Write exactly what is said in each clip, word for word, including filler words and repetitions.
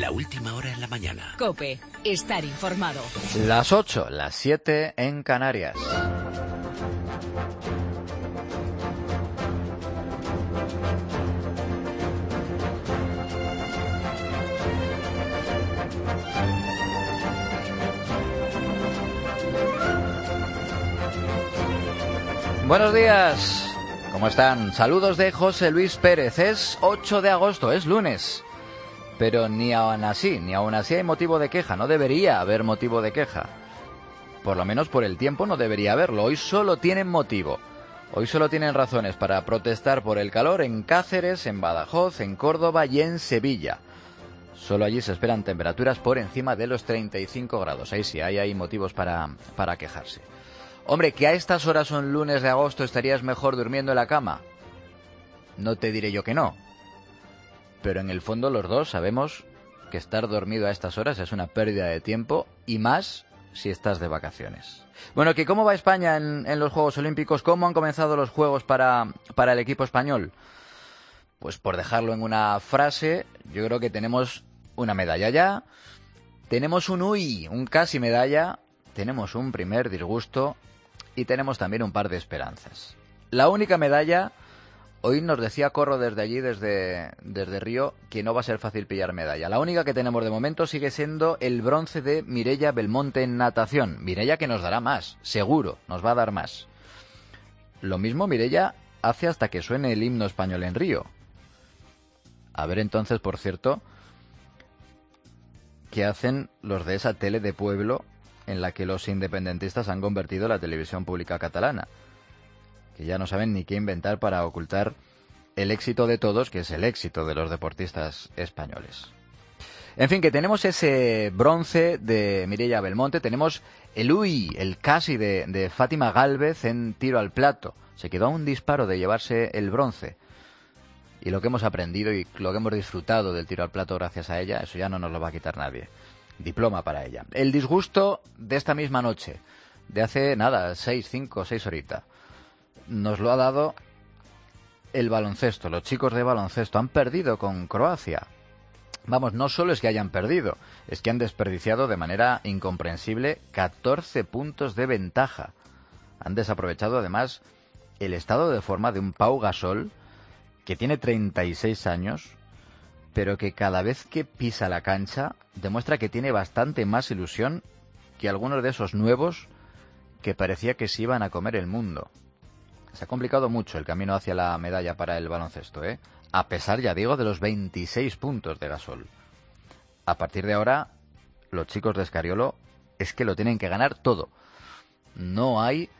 La última hora en la mañana. COPE. Estar informado. Las ocho, las siete en Canarias. Buenos días. ¿Cómo están? Saludos de José Luis Pérez. Es ocho de agosto, es lunes. Pero ni aún así, ni aún así hay motivo de queja. No debería haber motivo de queja. Por lo menos por el tiempo no debería haberlo. Hoy solo tienen motivo. Hoy solo tienen razones para protestar por el calor en Cáceres, en Badajoz, en Córdoba y en Sevilla. Solo allí se esperan temperaturas por encima de los treinta y cinco grados. Ahí sí, ahí hay motivos para, para quejarse. Hombre, que a estas horas un lunes de agosto estarías mejor durmiendo en la cama. No te diré yo que no. Pero en el fondo los dos sabemos que estar dormido a estas horas es una pérdida de tiempo y más si estás de vacaciones. Bueno, ¿que cómo va España en, en los Juegos Olímpicos? ¿Cómo han comenzado los Juegos para, para el equipo español? Pues por dejarlo en una frase, yo creo que tenemos una medalla ya, tenemos un uy, un casi medalla, tenemos un primer disgusto y tenemos también un par de esperanzas. La única medalla, hoy nos decía Corro desde allí, desde, desde Río, que no va a ser fácil pillar medalla. La única que tenemos de momento sigue siendo el bronce de Mireia Belmonte en natación. Mireia que nos dará más, seguro, nos va a dar más. Lo mismo Mireia hace hasta que suene el himno español en Río. A ver entonces, por cierto, qué hacen los de esa tele de pueblo en la que los independentistas han convertido la televisión pública catalana, que ya no saben ni qué inventar para ocultar el éxito de todos, que es el éxito de los deportistas españoles. En fin, que tenemos ese bronce de Mireia Belmonte, tenemos el uy, el casi de, de Fátima Gálvez en tiro al plato. Se quedó a un disparo de llevarse el bronce. Y lo que hemos aprendido y lo que hemos disfrutado del tiro al plato gracias a ella, eso ya no nos lo va a quitar nadie. Diploma para ella. El disgusto de esta misma noche, de hace nada, seis, cinco, seis horitas, nos lo ha dado el baloncesto. Los chicos de baloncesto han perdido con Croacia. Vamos, no solo es que hayan perdido, es que han desperdiciado de manera incomprensible catorce puntos de ventaja. Han desaprovechado además el estado de forma de un Pau Gasol que tiene treinta y seis años, pero que cada vez que pisa la cancha demuestra que tiene bastante más ilusión que algunos de esos nuevos que parecía que se iban a comer el mundo. Se ha complicado mucho el camino hacia la medalla para el baloncesto, ¿eh? A pesar, ya digo, de los veintiséis puntos de Gasol. A partir de ahora, los chicos de Escariolo es que lo tienen que ganar todo. No hay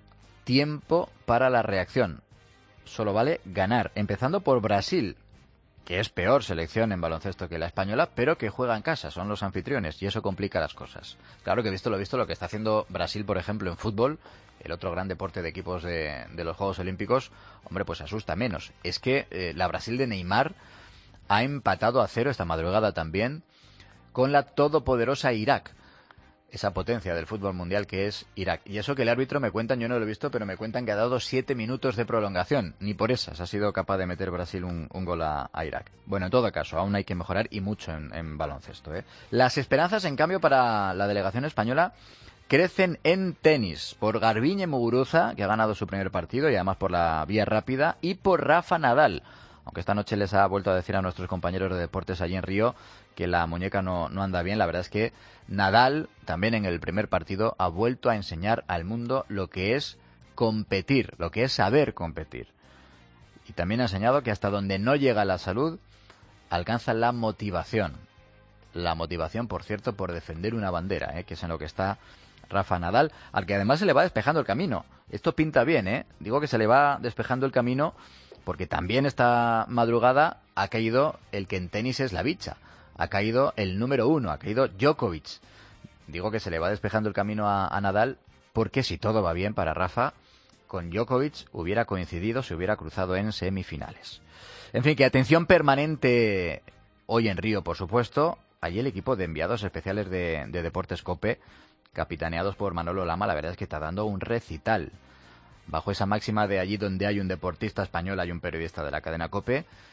tiempo para la reacción. Solo vale ganar, empezando por Brasil, que es peor selección en baloncesto que la española, pero que juega en casa, son los anfitriones, y eso complica las cosas. Claro que visto lo visto, lo que está haciendo Brasil, por ejemplo, en fútbol, el otro gran deporte de equipos de, de los Juegos Olímpicos, hombre, pues asusta menos. Es que eh, la Brasil de Neymar ha empatado a cero esta madrugada también con la todopoderosa Irak. Esa potencia del fútbol mundial que es Irak. Y eso que el árbitro me cuentan, yo no lo he visto, pero me cuentan que ha dado siete minutos de prolongación. Ni por esas ha sido capaz de meter Brasil un, un gol a, a Irak. Bueno, en todo caso, aún hay que mejorar y mucho en, en baloncesto, ¿eh? Las esperanzas, en cambio, para la delegación española crecen en tenis. Por Garbiñe Muguruza, que ha ganado su primer partido y además por la vía rápida, y por Rafa Nadal. Aunque esta noche les ha vuelto a decir a nuestros compañeros de deportes allí en Río que la muñeca no, no anda bien. La verdad es que Nadal, también en el primer partido, ha vuelto a enseñar al mundo lo que es competir, lo que es saber competir. Y también ha enseñado que hasta donde no llega la salud, alcanza la motivación. La motivación, por cierto, por defender una bandera, ¿eh? Que es en lo que está Rafa Nadal, al que además se le va despejando el camino. Esto pinta bien, ¿eh? Digo que se le va despejando el camino porque también esta madrugada ha caído el que en tenis es la bicha. Ha caído el número uno, ha caído Djokovic. Digo que se le va despejando el camino a, a Nadal porque si todo va bien para Rafa, con Djokovic hubiera coincidido, se hubiera cruzado en semifinales. En fin, que atención permanente hoy en Río, por supuesto. Allí el equipo de enviados especiales de, de Deportes COPE, capitaneados por Manolo Lama, la verdad es que está dando un recital. Bajo esa máxima de allí donde hay un deportista español hay un periodista de la cadena COPE,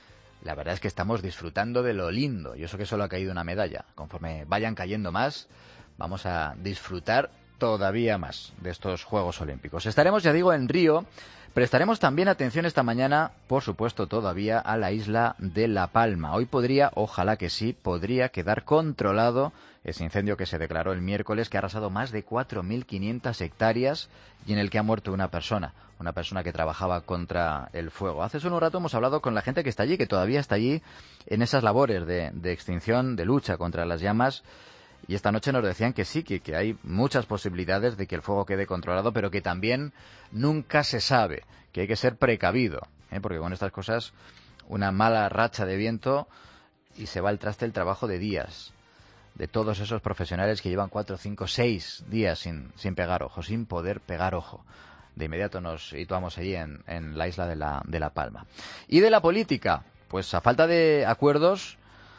la verdad es que estamos disfrutando de lo lindo, y eso que solo ha caído una medalla. Conforme vayan cayendo más, vamos a disfrutar todavía más de estos Juegos Olímpicos. Estaremos, ya digo, en Río. Prestaremos también atención esta mañana, por supuesto, todavía a la isla de La Palma. Hoy podría, ojalá que sí, podría quedar controlado ese incendio que se declaró el miércoles, que ha arrasado más de cuatro mil quinientas hectáreas y en el que ha muerto una persona, una persona que trabajaba contra el fuego. Hace solo un rato hemos hablado con la gente que está allí, que todavía está allí en esas labores de, de extinción, de lucha contra las llamas. Y esta noche nos decían que sí, que, que hay muchas posibilidades de que el fuego quede controlado, pero que también nunca se sabe, que hay que ser precavido, ¿eh? Porque con estas cosas, una mala racha de viento y se va al traste el trabajo de días, de todos esos profesionales que llevan cuatro, cinco, seis días sin, sin pegar ojo, sin poder pegar ojo. De inmediato nos situamos allí en, en la isla de la, de La Palma. Y de la política, pues a falta de acuerdos,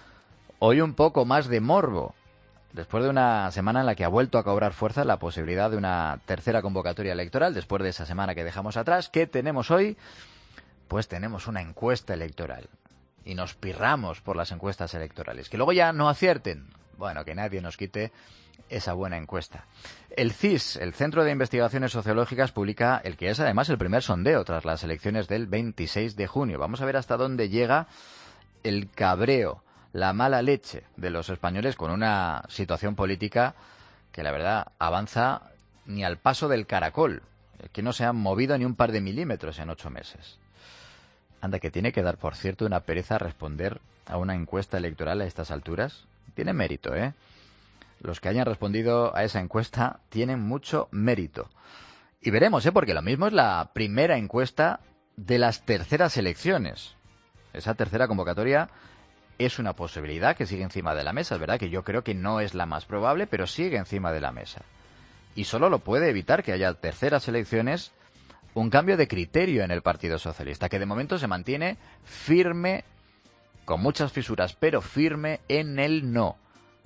hoy un poco más de morbo. Después de una semana en la que ha vuelto a cobrar fuerza la posibilidad de una tercera convocatoria electoral, después de esa semana que dejamos atrás, ¿qué tenemos hoy? Pues tenemos una encuesta electoral. Y nos pirramos por las encuestas electorales. Que luego ya no acierten. Bueno, que nadie nos quite esa buena encuesta. El C I S, el Centro de Investigaciones Sociológicas, publica el que es además el primer sondeo tras las elecciones del veintiséis de junio. Vamos a ver hasta dónde llega el cabreo, la mala leche de los españoles con una situación política que la verdad avanza ni al paso del caracol, que no se han movido ni un par de milímetros en ocho meses. Anda, que tiene que dar, por cierto, una pereza responder a una encuesta electoral a estas alturas. Tiene mérito, ¿eh? Los que hayan respondido a esa encuesta tienen mucho mérito. Y veremos, ¿eh? Porque lo mismo es la primera encuesta de las terceras elecciones. Esa tercera convocatoria es una posibilidad que sigue encima de la mesa, es verdad que yo creo que no es la más probable, pero sigue encima de la mesa. Y solo lo puede evitar que haya terceras elecciones un cambio de criterio en el Partido Socialista, que de momento se mantiene firme, con muchas fisuras, pero firme en el no.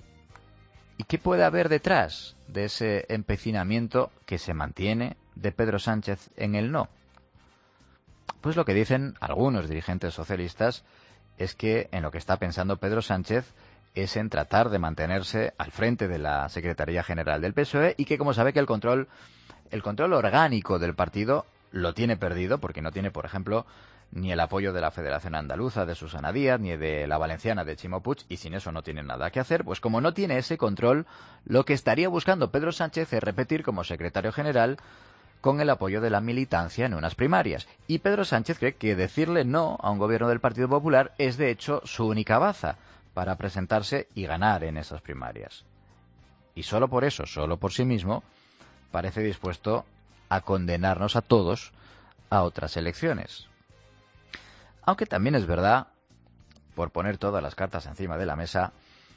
¿Y qué puede haber detrás de ese empecinamiento que se mantiene de Pedro Sánchez en el no? Pues lo que dicen algunos dirigentes socialistas es que en lo que está pensando Pedro Sánchez es en tratar de mantenerse al frente de la Secretaría General del P S O E y que, como sabe, que el control, el control orgánico del partido lo tiene perdido porque no tiene, por ejemplo, ni el apoyo de la Federación Andaluza de Susana Díaz, ni de la Valenciana de Chimo Puig, y sin eso no tiene nada que hacer. Pues como no tiene ese control, lo que estaría buscando Pedro Sánchez es repetir como secretario general con el apoyo de la militancia en unas primarias. Y Pedro Sánchez cree que decirle no a un gobierno del Partido Popular es, de hecho, su única baza para presentarse y ganar en esas primarias. Y solo por eso, solo por sí mismo, parece dispuesto a condenarnos a todos a otras elecciones. Aunque también es verdad, por poner todas las cartas encima de la mesa,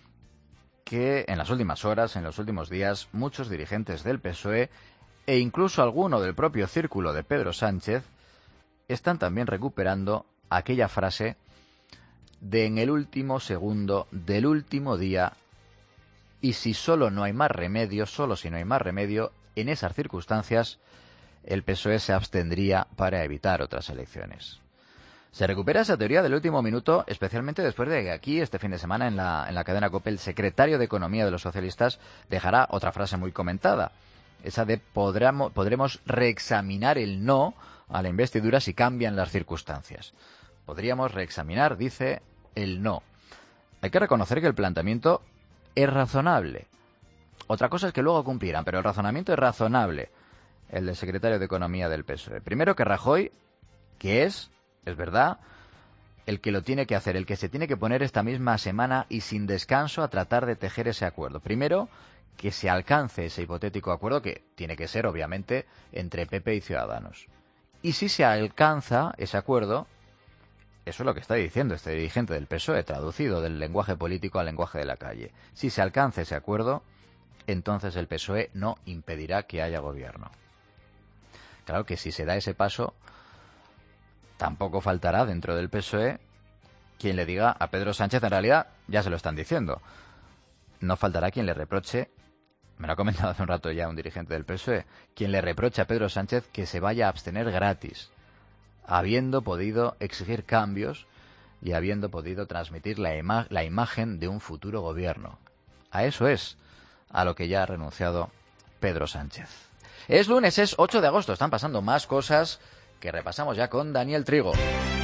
que en las últimas horas, en los últimos días, muchos dirigentes del P S O E e incluso alguno del propio círculo de Pedro Sánchez están también recuperando aquella frase de en el último segundo del último día, y si solo no hay más remedio, solo si no hay más remedio, en esas circunstancias el P S O E se abstendría para evitar otras elecciones. Se recupera esa teoría del último minuto, especialmente después de que aquí, este fin de semana, en la, en la cadena COPE, el secretario de Economía de los socialistas dejará otra frase muy comentada. Esa de podremos, podremos reexaminar el no a la investidura si cambian las circunstancias. Podríamos reexaminar, dice, el no. Hay que reconocer que el planteamiento es razonable. Otra cosa es que luego cumplirán, pero el razonamiento es razonable, el del secretario de Economía del P S O E. Primero, que Rajoy, que es, es verdad, el que lo tiene que hacer, el que se tiene que poner esta misma semana y sin descanso a tratar de tejer ese acuerdo. Primero, que se alcance ese hipotético acuerdo, que tiene que ser, obviamente, entre P P y Ciudadanos. Y si se alcanza ese acuerdo, eso es lo que está diciendo este dirigente del P S O E, traducido del lenguaje político al lenguaje de la calle. Si se alcanza ese acuerdo, entonces el P S O E no impedirá que haya gobierno. Claro que si se da ese paso, tampoco faltará dentro del P S O E quien le diga a Pedro Sánchez, en realidad ya se lo están diciendo, no faltará quien le reproche, me lo ha comentado hace un rato ya un dirigente del P S O E, quien le reproche a Pedro Sánchez que se vaya a abstener gratis, habiendo podido exigir cambios y habiendo podido transmitir la, ima- la imagen de un futuro gobierno. A eso es a lo que ya ha renunciado Pedro Sánchez. Es lunes, es ocho de agosto, están pasando más cosas que repasamos ya con Daniel Trigo.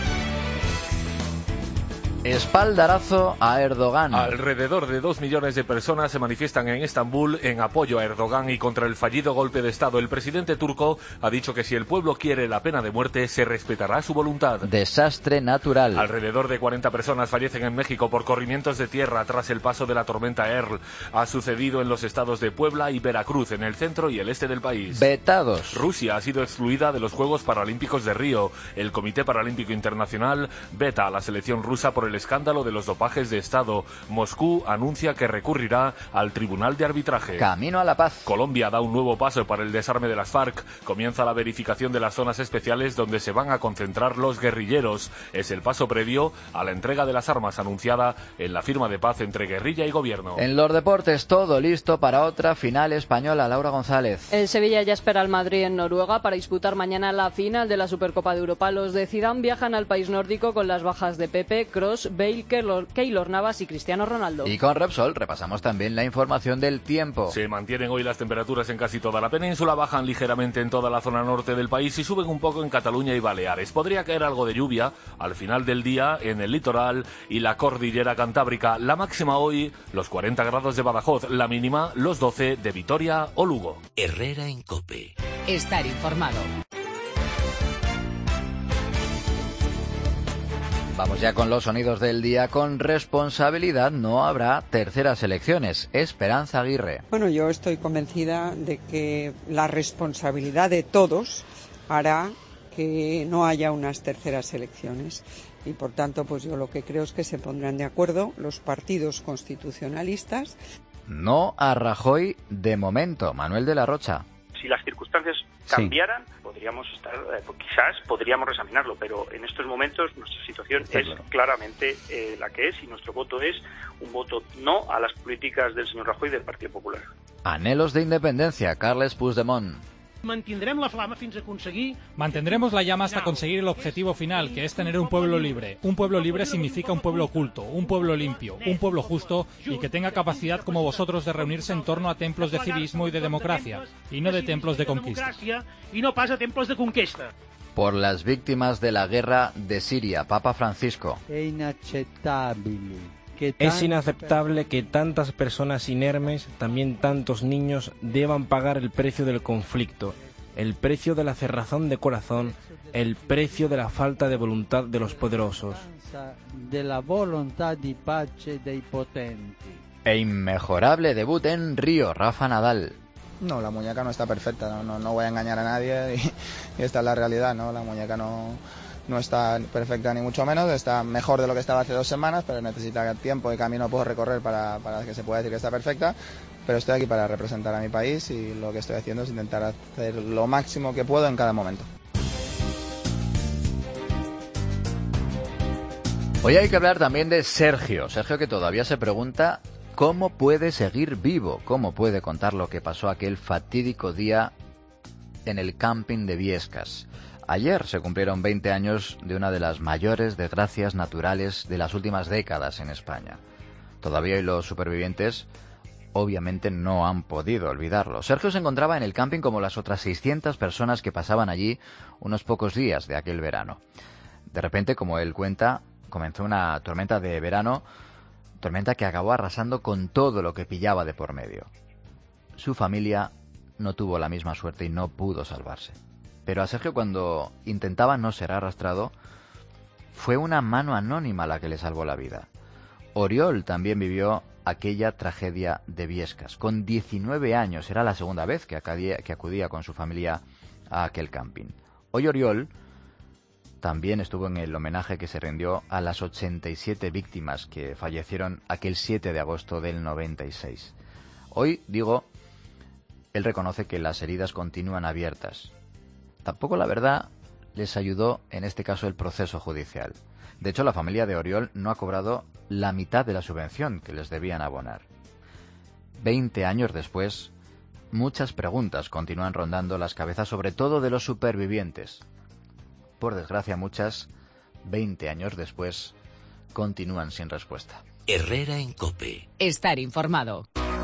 Espaldarazo a Erdogan. Alrededor de dos millones de personas se manifiestan en Estambul en apoyo a Erdogan y contra el fallido golpe de Estado. El presidente turco ha dicho que si el pueblo quiere la pena de muerte, se respetará su voluntad. Desastre natural. Alrededor de cuarenta personas fallecen en México por corrimientos de tierra tras el paso de la tormenta Earl. Ha sucedido en los estados de Puebla y Veracruz, en el centro y el este del país. Vetados. Rusia ha sido excluida de los Juegos Paralímpicos de Río. El Comité Paralímpico Internacional veta a la selección rusa por el escándalo de los dopajes de Estado. Moscú anuncia que recurrirá al Tribunal de Arbitraje. Camino a la paz. Colombia da un nuevo paso para el desarme de las FARC. Comienza la verificación de las zonas especiales donde se van a concentrar los guerrilleros. Es el paso previo a la entrega de las armas anunciada en la firma de paz entre guerrilla y gobierno. En los deportes, todo listo para otra final española. Laura González. El Sevilla ya espera al Madrid en Noruega para disputar mañana la final de la Supercopa de Europa. Los de Zidane viajan al país nórdico con las bajas de Pepe, Kroos, Bale, Keylor Navas y Cristiano Ronaldo. Y con Repsol repasamos también la información del tiempo. Se mantienen hoy las temperaturas en casi toda la península, bajan ligeramente en toda la zona norte del país y suben un poco en Cataluña y Baleares. Podría caer algo de lluvia al final del día en el litoral y la cordillera cantábrica. La máxima hoy, los cuarenta grados de Badajoz, la mínima, los doce de Vitoria o Lugo. Herrera en COPE. Estar informado. Vamos ya con los sonidos del día. Con responsabilidad no habrá terceras elecciones. Esperanza Aguirre. Bueno, yo estoy convencida de que la responsabilidad de todos hará que no haya unas terceras elecciones. Y por tanto, pues yo lo que creo es que se pondrán de acuerdo los partidos constitucionalistas. No a Rajoy de momento. Manuel de la Rocha. Si las circunstancias cambiaran, sí, podríamos estar, eh, pues quizás podríamos reexaminarlo, pero en estos momentos nuestra situación Está es claro. claramente eh, la que es, y nuestro voto es un voto no a las políticas del señor Rajoy y del Partido Popular. Anhelos de independencia, Carles Puigdemont. Mantendremos la flama fins a conseguir... Mantendremos la llama hasta conseguir el objetivo final, que es tener un pueblo libre. Un pueblo libre significa un pueblo culto, un pueblo limpio, un pueblo justo y que tenga capacidad como vosotros de reunirse en torno a templos de civismo y de democracia, y no de templos de conquista. Y no pasa templos de conquista. Por las víctimas de la guerra de Siria, Papa Francisco. Es inaceptable. Es inaceptable que tantas personas inermes, también tantos niños, deban pagar el precio del conflicto, el precio de la cerrazón de corazón, el precio de la falta de voluntad de los poderosos. De la voluntad de pace dei potenti. E inmejorable debut en Río, Rafa Nadal. No, la muñeca no está perfecta, no, no, no voy a engañar a nadie y, y esta es la realidad, ¿no? La muñeca no... No está perfecta ni mucho menos, está mejor de lo que estaba hace dos semanas, pero necesita tiempo y camino por recorrer para, para que se pueda decir que está perfecta. Pero estoy aquí para representar a mi país y lo que estoy haciendo es intentar hacer lo máximo que puedo en cada momento. Hoy hay que hablar también de Sergio. Sergio que todavía se pregunta cómo puede seguir vivo, cómo puede contar lo que pasó aquel fatídico día en el camping de Biescas. Ayer se cumplieron veinte años de una de las mayores desgracias naturales de las últimas décadas en España. Todavía hoy los supervivientes obviamente no han podido olvidarlo. Sergio se encontraba en el camping como las otras seiscientas personas que pasaban allí unos pocos días de aquel verano. De repente, como él cuenta, comenzó una tormenta de verano, tormenta que acabó arrasando con todo lo que pillaba de por medio. Su familia no tuvo la misma suerte y no pudo salvarse. Pero a Sergio, cuando intentaba no ser arrastrado, fue una mano anónima la que le salvó la vida. Oriol también vivió aquella tragedia de Biescas. Con diecinueve años, era la segunda vez que acudía, que acudía con su familia a aquel camping. Hoy Oriol también estuvo en el homenaje que se rindió a las ochenta y siete víctimas que fallecieron aquel siete de agosto del noventa y seis. Hoy, digo, él reconoce que las heridas continúan abiertas. Tampoco, la verdad, les ayudó en este caso el proceso judicial. De hecho, la familia de Oriol no ha cobrado la mitad de la subvención que les debían abonar. Veinte años después, muchas preguntas continúan rondando las cabezas, sobre todo de los supervivientes. Por desgracia, muchas, veinte años después, continúan sin respuesta. Herrera en COPE. Estar informado.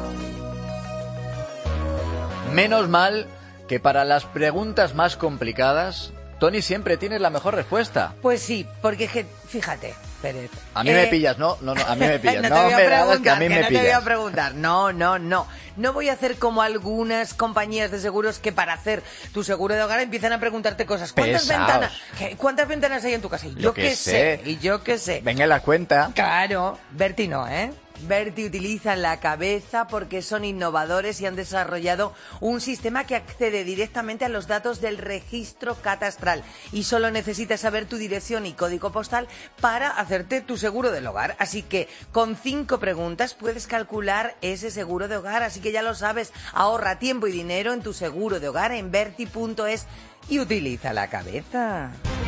Menos mal que para las preguntas más complicadas, Tony siempre tiene la mejor respuesta. Pues sí, porque es que, fíjate, Pérez. A mí eh... me pillas, no, no, no, a mí me pillas. no, no te voy a me hagas que a mí que me no pillas. te voy a preguntar. No, no, no. No voy a hacer como algunas compañías de seguros que para hacer tu seguro de hogar empiezan a preguntarte cosas. ¿Cuántas Pesaos. ventanas? ¿Qué? ¿Cuántas ventanas hay en tu casa? Y yo, Yo qué qué sé. sé. Y yo qué sé. Venga, la cuenta. Claro, Berti no, ¿eh? Berti utiliza la cabeza porque son innovadores y han desarrollado un sistema que accede directamente a los datos del registro catastral y solo necesitas saber tu dirección y código postal para hacerte tu seguro del hogar. Así que con cinco preguntas puedes calcular ese seguro de hogar, así que ya lo sabes, ahorra tiempo y dinero en tu seguro de hogar en berti punto es y utiliza la cabeza.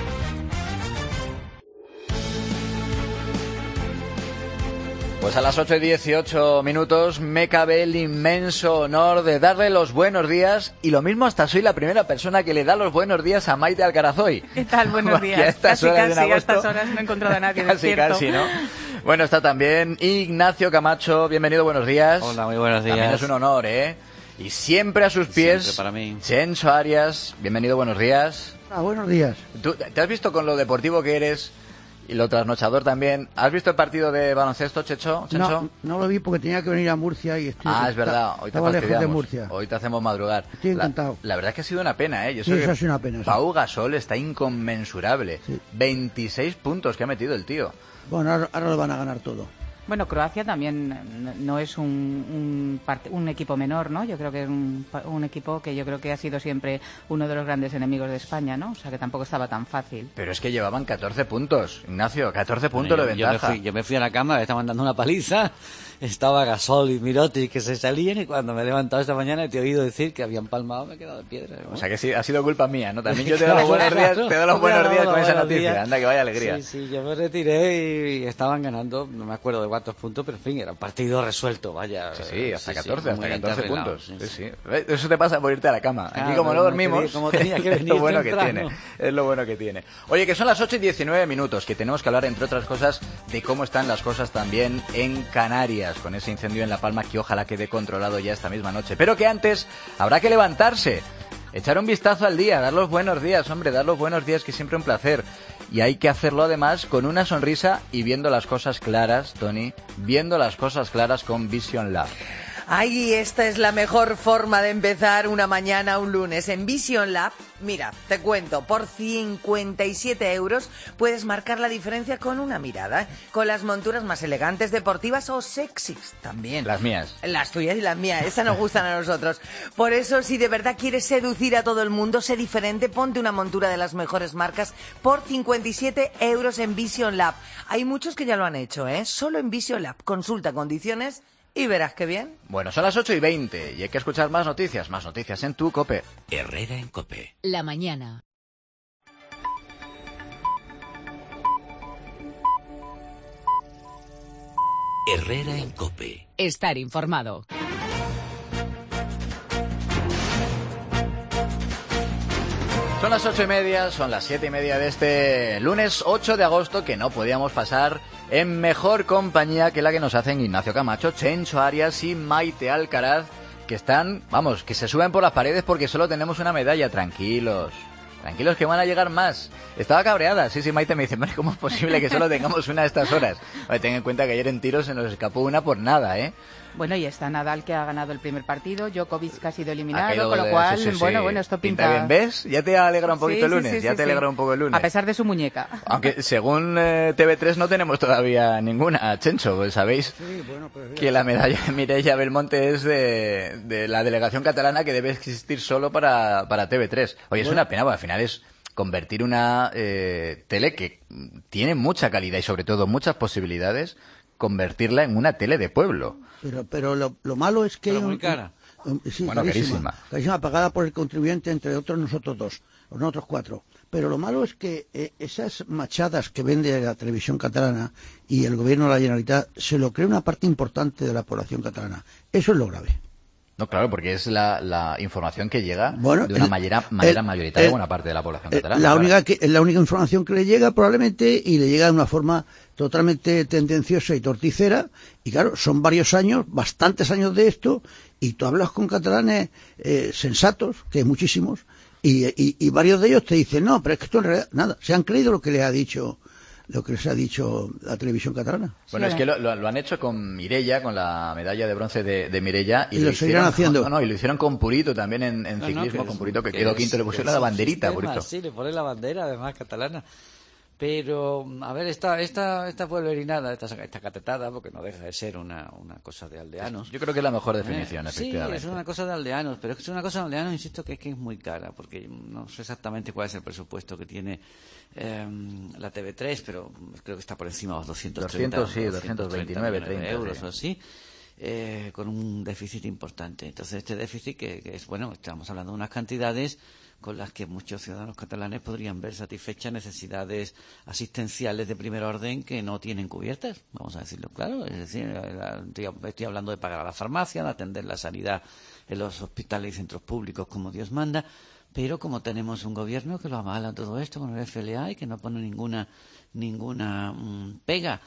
Pues a las ocho y dieciocho minutos me cabe el inmenso honor de darle los buenos días, y lo mismo hasta soy la primera persona que le da los buenos días a Maite Alcarazoi. ¿Qué tal? Buenos días. Y a estas casi, horas casi, en agosto, a estas horas no he encontrado a nadie casi, despierto. casi, ¿no? Bueno, está también Ignacio Camacho, bienvenido, buenos días. Hola, muy buenos días. También es un honor, ¿eh? Y siempre a sus pies, Siempre para mí. Chencho Arias, bienvenido, buenos días. Ah, buenos días. ¿Tú te has visto con lo deportivo que eres y lo trasnochador también? ¿Has visto el partido de baloncesto, Checho? ¿Chencho? No, no lo vi porque tenía que venir a Murcia y estoy... Ah, es verdad, hoy te estaba lejos de fastidiamos. Murcia. Hoy te hacemos madrugar. Estoy encantado. La, la verdad es que ha sido una pena, ¿eh? Yo Sí, sé eso que ha sido una pena, sí. Pau Gasol está inconmensurable. Sí. veintiséis puntos que ha metido el tío. Bueno, ahora, ahora lo van a ganar todo. Bueno, Croacia también no es un, un, part- un equipo menor, ¿no? Yo creo que es un, un equipo que yo creo que ha sido siempre uno de los grandes enemigos de España, ¿no? O sea, que tampoco estaba tan fácil. Pero es que llevaban catorce puntos, Ignacio, catorce puntos Bueno, de yo, ventaja. Yo me, fui, yo me fui a la cama, me estaban dando una paliza, estaba Gasol y Mirotic que se salían, y cuando me he levantado esta mañana y te he oído decir que habían palmado, me he quedado de piedra. ¿No? O sea que sí, ha sido culpa mía, ¿no? También yo te doy los buenos días, te doy los buenos días con esa noticia. Anda, que vaya alegría. Sí, sí, yo me retiré y estaban ganando, no me acuerdo de cuántos puntos, pero en fin, era un partido resuelto, vaya. Sí, sí, hasta sí, catorce, sí, hasta muy catorce enterrilado, puntos. sí, Sí, sí. sí. Eso te pasa por irte a la cama. Aquí Claro, como no como dormimos, tenía- como tenía que es venir lo bueno que temprano. tiene. Es lo bueno que tiene. Oye, que son las ocho y diecinueve minutos, que tenemos que hablar, entre otras cosas, de cómo están las cosas también en Canarias, con ese incendio en La Palma que ojalá quede controlado ya esta misma noche. Pero que antes habrá que levantarse, echar un vistazo al día, dar los buenos días, hombre, dar los buenos días, que es siempre un placer. Y hay que hacerlo además con una sonrisa y viendo las cosas claras, Tony, viendo las cosas claras con Vision Lab. Ay, esta es la mejor forma de empezar una mañana, un lunes. En Vision Lab, mira, te cuento, por cincuenta y siete euros puedes marcar la diferencia con una mirada, ¿eh? Con las monturas más elegantes, deportivas o sexys también. Las mías. Las tuyas y las mías, esas nos gustan a nosotros. Por eso, si de verdad quieres seducir a todo el mundo, sé diferente, ponte una montura de las mejores marcas por cincuenta y siete euros en Vision Lab. Hay muchos que ya lo han hecho, ¿eh? Solo en Vision Lab. Consulta condiciones y verás qué bien. Bueno, son las ocho y veinte y hay que escuchar más noticias, más noticias en tu COPE. Herrera en COPE. La mañana. Herrera en COPE. Estar informado. Son las ocho y media, son las siete y media de este lunes ocho de agosto, que no podíamos pasar en mejor compañía que la que nos hacen Ignacio Camacho, Chencho Arias y Maite Alcaraz, que están, vamos, que se suben por las paredes porque solo tenemos una medalla. Tranquilos, tranquilos que van a llegar más. Estaba cabreada, sí, sí, Maite me dice, ¿cómo es posible que solo tengamos una a estas horas? Oye, ten en cuenta que ayer en tiros se nos escapó una por nada, ¿eh? Bueno, y está Nadal, que ha ganado el primer partido, Djokovic que ha sido eliminado, caído con lo de- cual, sí, sí, sí. bueno, bueno, esto pinta... bien, ¿ves? Ya te alegra un poquito Sí, el sí, lunes, sí, ya sí, te sí. alegra un poco el lunes. A pesar de su muñeca. Aunque según eh, T V tres no tenemos todavía ninguna, Chencho, pues sabéis Sí, bueno, pues... que la medalla de Mireia Belmonte es de, de la delegación catalana, que debe existir solo para, para T V tres. Oye, es Bueno. una pena, porque al final es convertir una eh, tele que tiene mucha calidad y sobre todo muchas posibilidades, convertirla en una tele de pueblo. Pero, pero lo, lo malo es que... Pero hay muy un- cara. un- sí, Bueno, carísima. carísima. Carísima, pagada por el contribuyente, entre otros nosotros dos, o nosotros cuatro. Pero lo malo es que eh, esas machadas que vende la televisión catalana y el gobierno de la Generalitat se lo cree una parte importante de la población catalana. Eso es lo grave. No, claro, porque es la, la información que llega Bueno, de una el- manera, manera el- mayoritaria a el- buena parte de la población Eh, catalana. la claro. única que, la única información que le llega probablemente, y le llega de una forma totalmente tendenciosa y torticera, y claro, son varios años, bastantes años de esto, y tú hablas con catalanes eh, sensatos, que hay muchísimos, y, y, y varios de ellos te dicen, no, pero es que esto en realidad, nada, se han creído lo que les ha dicho lo que les ha dicho la televisión catalana. Bueno, sí, es que lo, lo, lo han hecho con Mireia, con la medalla de bronce de, de Mireia, y, y lo, lo seguirán haciendo. No, no, y lo hicieron con Purito también en, en no, ciclismo, no, con Purito que, que quedó quinto, le pusieron la banderita, sistema, Purito. Sí, le ponen la bandera, además, catalana. Pero, a ver, esta esta esta pueblerinada, esta, esta catetada, porque no deja de ser una, una cosa de aldeanos. Yo creo que es la mejor definición, eh, efectivamente. Sí, es una cosa de aldeanos, pero es que es una cosa de aldeanos, insisto, que es que es muy cara, porque no sé exactamente cuál es el presupuesto que tiene eh, la T V tres, pero creo que está por encima de los doscientos treinta, doscientos, sí, doscientos veintinueve, treinta euros sí. o así. Eh, con un déficit importante. Entonces, este déficit, que, que es, bueno, estamos hablando de unas cantidades con las que muchos ciudadanos catalanes podrían ver satisfechas necesidades asistenciales de primer orden que no tienen cubiertas, vamos a decirlo claro. Es decir, estoy hablando de pagar a la farmacia, de atender la sanidad en los hospitales y centros públicos como Dios manda, pero como tenemos un gobierno que lo avala todo esto con el F L A y que no pone ninguna ninguna mmm, pega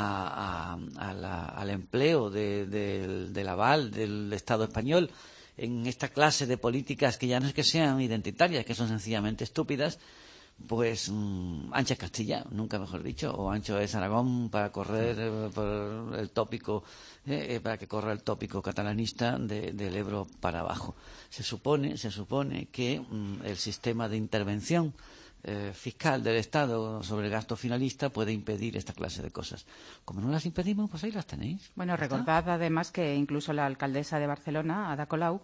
a, a, a la, al empleo de, de, del aval del Estado español en esta clase de políticas que ya no es que sean identitarias, que son sencillamente estúpidas, pues mmm, ancha es Castilla, nunca mejor dicho, o ancho es Aragón para correr eh, por el tópico, eh, para que corra el tópico catalanista de, del Ebro para abajo. Se supone, se supone que mmm, el sistema de intervención Eh, fiscal del Estado sobre el gasto finalista puede impedir esta clase de cosas. Como no las impedimos, pues ahí las tenéis. Bueno, recordad además que incluso la alcaldesa de Barcelona, Ada Colau,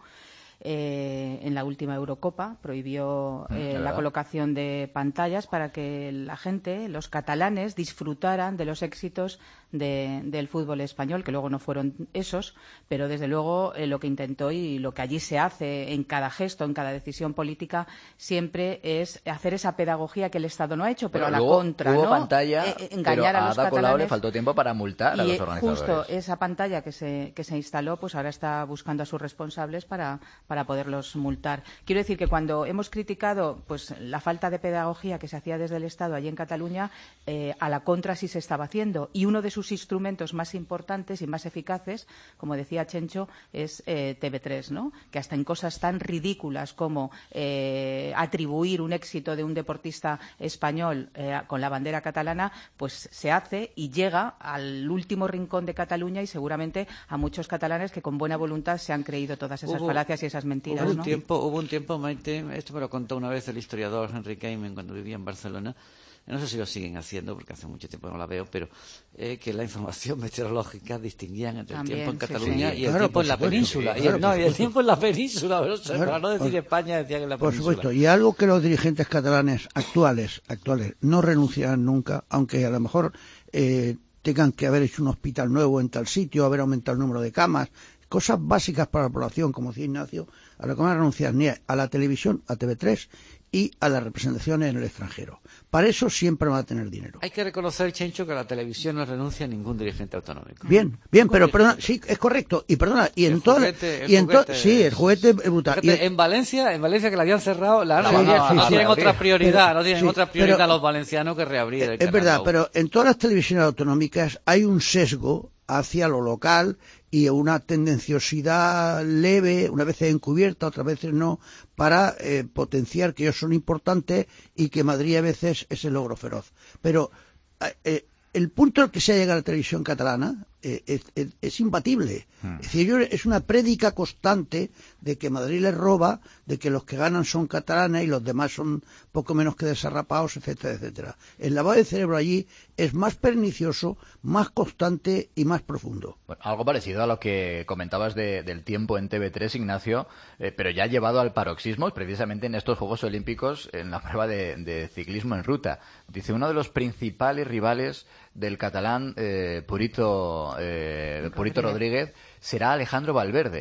eh, en la última Eurocopa prohibió eh, la colocación de pantallas para que la gente, los catalanes, disfrutaran de los éxitos de, del fútbol español, que luego no fueron esos, pero desde luego eh, lo que intentó y lo que allí se hace en cada gesto, en cada decisión política, siempre es hacer esa pedagogía que el Estado no ha hecho, pero bueno, a la luego, contra, hubo ¿no? pantalla, eh, engañar pero a los Ada catalanes. Colau le faltó tiempo para multar a y los organizadores. Justo esa pantalla que se, que se instaló, pues ahora está buscando a sus responsables para, para poderlos multar. Quiero decir que cuando hemos criticado pues la falta de pedagogía que se hacía desde el Estado allí en Cataluña, eh, a la contra sí se estaba haciendo. Y uno de sus instrumentos más importantes y más eficaces, como decía Chencho, es eh, T V tres, ¿no? Que hasta en cosas tan ridículas como eh, atribuir un éxito de un deportista español eh, con la bandera catalana, pues se hace y llega al último rincón de Cataluña y seguramente a muchos catalanes que con buena voluntad se han creído todas esas hubo, falacias y esas mentiras. Hubo un, ¿no? tiempo, hubo un tiempo, Maite, esto me lo contó una vez el historiador Henry Kamen cuando vivía en Barcelona. No sé si lo siguen haciendo, porque hace mucho tiempo no la veo, pero eh, que la información meteorológica distinguían entre También, el tiempo en sí, Cataluña sí. y el Claro, tiempo en la supuesto, península. sí, y claro, el, no, y el supuesto. tiempo en la península, no sé, Claro, para no decir por, España, decían en la por península. supuesto, y algo que los dirigentes catalanes actuales, actuales no renunciarán nunca, aunque a lo mejor eh, tengan que haber hecho un hospital nuevo en tal sitio, haber aumentado el número de camas, cosas básicas para la población, como decía Ignacio, a lo que van a renunciar ni a la televisión, a T V tres y a las representaciones en el extranjero. Para eso siempre van a tener dinero. Hay que reconocer, Chencho, que a la televisión no renuncia ningún dirigente autonómico. Bien, bien, pero perdona, sí, es correcto. Y perdona, y en todas y en to, sí, el juguete es brutal. Fíjate, y, en Valencia, en Valencia que la habían cerrado, la, sí, no, sí, no sí, tienen sí, otra prioridad, pero, no tienen sí, otra prioridad pero, los valencianos que reabrir el Es canal verdad, Nou. pero en todas las televisiones autonómicas hay un sesgo hacia lo local y una tendenciosidad leve, unas veces encubierta, otras veces no, para eh, potenciar que ellos son importantes y que Madrid a veces es el logro feroz. Pero eh, el punto al que se ha llegado a la televisión catalana eh, es, es, es imbatible. Hmm. Es decir, ellos, es una prédica constante de que Madrid les roba, de que los que ganan son catalanes y los demás son poco menos que desarrapados, etcétera, etcétera. El lavado de cerebro allí es más pernicioso, más constante y más profundo. Bueno, algo parecido a lo que comentabas de, del tiempo en T V tres, Ignacio, eh, pero ya llevado al paroxismo, precisamente en estos Juegos Olímpicos, en la prueba de, de ciclismo en ruta. Dice, uno de los principales rivales del catalán eh, Purito, eh, Purito Rodríguez será Alejandro Valverde.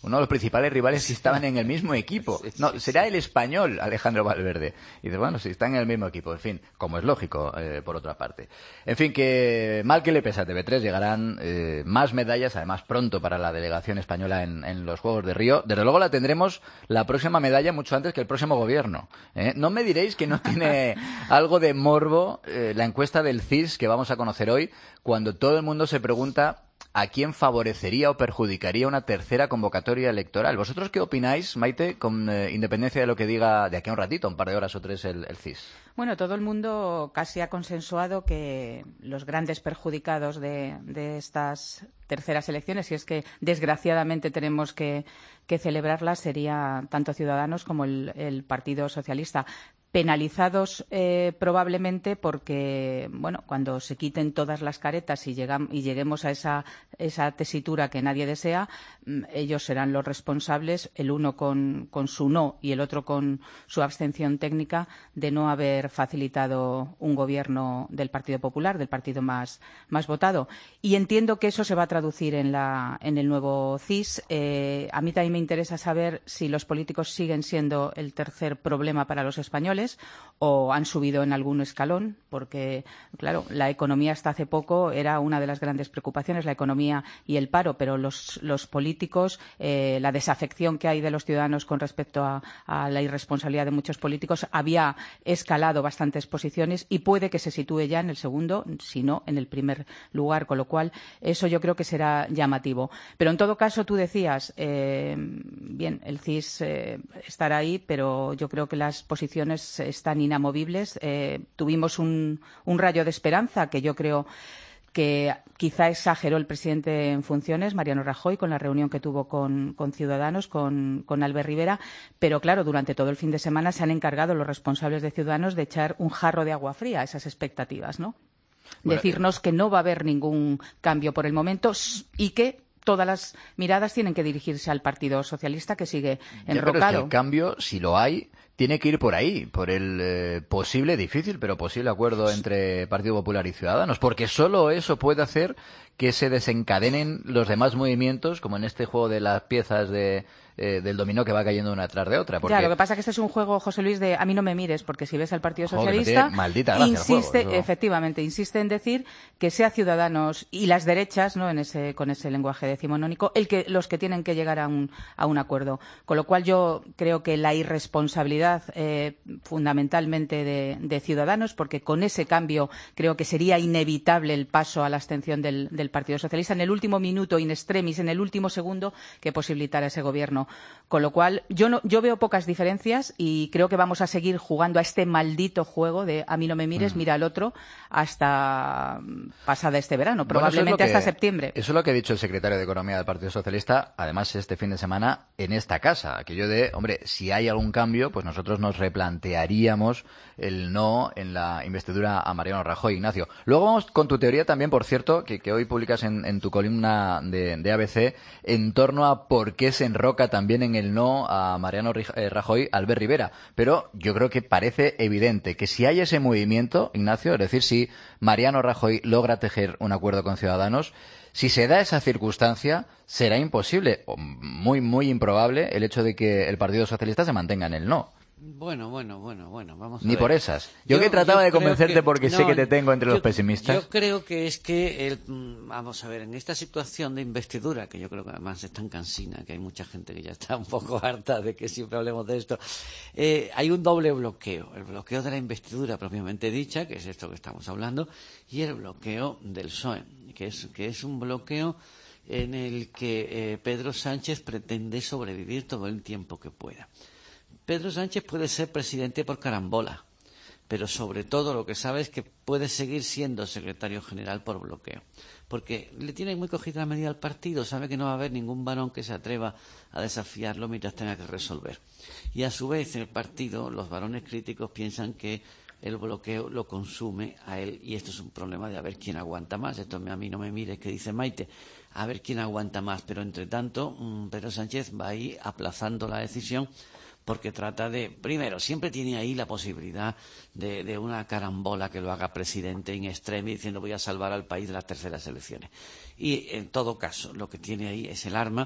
uno de los principales rivales si estaban en el mismo equipo. No, será el español, Alejandro Valverde. Y dices, bueno, si están en el mismo equipo, en fin, como es lógico, eh, por otra parte. En fin, que mal que le pese a T V tres, llegarán eh, más medallas, además pronto para la delegación española en, en los Juegos de Río. Desde luego la tendremos la próxima medalla mucho antes que el próximo gobierno. ¿eh? No me diréis que no tiene algo de morbo eh, la encuesta del C I S que vamos a conocer hoy, cuando todo el mundo se pregunta a quién favorecería o perjudicaría una tercera convocatoria electoral. ¿Vosotros qué opináis, Maite, con eh, independencia de lo que diga de aquí a un ratito, un par de horas o tres, el, el C I S? Bueno, todo el mundo casi ha consensuado que los grandes perjudicados de, de estas terceras elecciones, si es que desgraciadamente tenemos que, que celebrarlas, serían tanto Ciudadanos como el, el Partido Socialista. Penalizados eh, probablemente porque, bueno, cuando se quiten todas las caretas y, llegam, y lleguemos a esa, esa tesitura que nadie desea, ellos serán los responsables, el uno con, con su no y el otro con su abstención técnica, de no haber facilitado un gobierno del Partido Popular, del partido más, más votado. Y entiendo que eso se va a traducir en, la, en el nuevo C I S. Eh, a mí también me interesa saber si los políticos siguen siendo el tercer problema para los españoles o han subido en algún escalón, porque, claro, la economía hasta hace poco era una de las grandes preocupaciones, la economía y el paro, pero los, los políticos, eh, la desafección que hay de los ciudadanos con respecto a, a la irresponsabilidad de muchos políticos había escalado bastantes posiciones y puede que se sitúe ya en el segundo, si no en el primer lugar, con lo cual eso yo creo que será llamativo. Pero en todo caso, tú decías, eh, bien, el C I S eh, estará ahí, pero yo creo que las posiciones están inamovibles. Eh, tuvimos un, un rayo de esperanza que yo creo que quizá exageró el presidente en funciones, Mariano Rajoy, con la reunión que tuvo con, con Ciudadanos, con, con Albert Rivera, pero claro, durante todo el fin de semana se han encargado los responsables de Ciudadanos de echar un jarro de agua fría a esas expectativas, ¿no? Bueno, decirnos que no va a haber ningún cambio por el momento y que todas las miradas tienen que dirigirse al Partido Socialista, que sigue enrocado. Ya, pero es que el cambio, si lo hay, tiene que ir por ahí, por el eh, posible, difícil, pero posible acuerdo entre Partido Popular y Ciudadanos, porque solo eso puede hacer que se desencadenen los demás movimientos, como en este juego de las piezas de eh, del dominó que va cayendo una tras de otra. Porque... Ya, lo que pasa es que este es un juego, José Luis, de a mí no me mires, porque si ves al Partido Socialista, oh, maldita gracia insiste, el juego, efectivamente, insiste en decir que sea Ciudadanos y las derechas, ¿no? En ese, con ese lenguaje decimonónico, el que, los que tienen que llegar a un, a un acuerdo. Con lo cual yo creo que la irresponsabilidad eh, fundamentalmente de, de Ciudadanos, porque con ese cambio creo que sería inevitable el paso a la abstención del, del Partido Socialista en el último minuto, in extremis, en el último segundo, que posibilitara ese gobierno. Con lo cual, yo, no, yo veo pocas diferencias y creo que vamos a seguir jugando a este maldito juego de a mí no me mires, mm. mira al otro, hasta pasada este verano, probablemente bueno, que, hasta septiembre. Eso es lo que ha dicho el secretario de Economía del Partido Socialista, además este fin de semana, en esta casa. Aquello de, hombre, si hay algún cambio, pues nosotros nos replantearíamos el no en la investidura a Mariano Rajoy. Ignacio, luego vamos con tu teoría también, por cierto, que, que hoy publicas en, en tu columna de, de A B C, en torno a por qué se enroca también en el no a Mariano Rajoy Albert Rivera. Pero yo creo que parece evidente que si hay ese movimiento, Ignacio, es decir, si Mariano Rajoy logra tejer un acuerdo con Ciudadanos, si se da esa circunstancia, será imposible, o muy, muy improbable, el hecho de que el Partido Socialista se mantenga en el no. Bueno, bueno, bueno, bueno, vamos a Ni ver. por esas. Yo, yo que trataba yo de convencerte que, porque no, sé que te tengo entre yo, los pesimistas. Yo creo que es que, el, vamos a ver, en esta situación de investidura, que yo creo que además es tan cansina, que hay mucha gente que ya está un poco harta de que siempre hablemos de esto, eh, hay un doble bloqueo. El bloqueo de la investidura propiamente dicha, que es esto que estamos hablando, y el bloqueo del P S O E, que es, que es un bloqueo en el que eh, Pedro Sánchez pretende sobrevivir todo el tiempo que pueda. Pedro Sánchez puede ser presidente por carambola, pero sobre todo lo que sabe es que puede seguir siendo secretario general por bloqueo, porque le tiene muy cogida la medida al partido, sabe que no va a haber ningún varón que se atreva a desafiarlo mientras tenga que resolver. Y a su vez el partido, los varones críticos piensan que el bloqueo lo consume a él, y esto es un problema de a ver quién aguanta más. Esto a mí no me mires, que dice Maite, a ver quién aguanta más, pero entre tanto Pedro Sánchez va ahí aplazando la decisión, porque trata de, primero, siempre tiene ahí la posibilidad de, de una carambola que lo haga presidente in extremis, diciendo voy a salvar al país de las terceras elecciones. Y en todo caso, lo que tiene ahí es el arma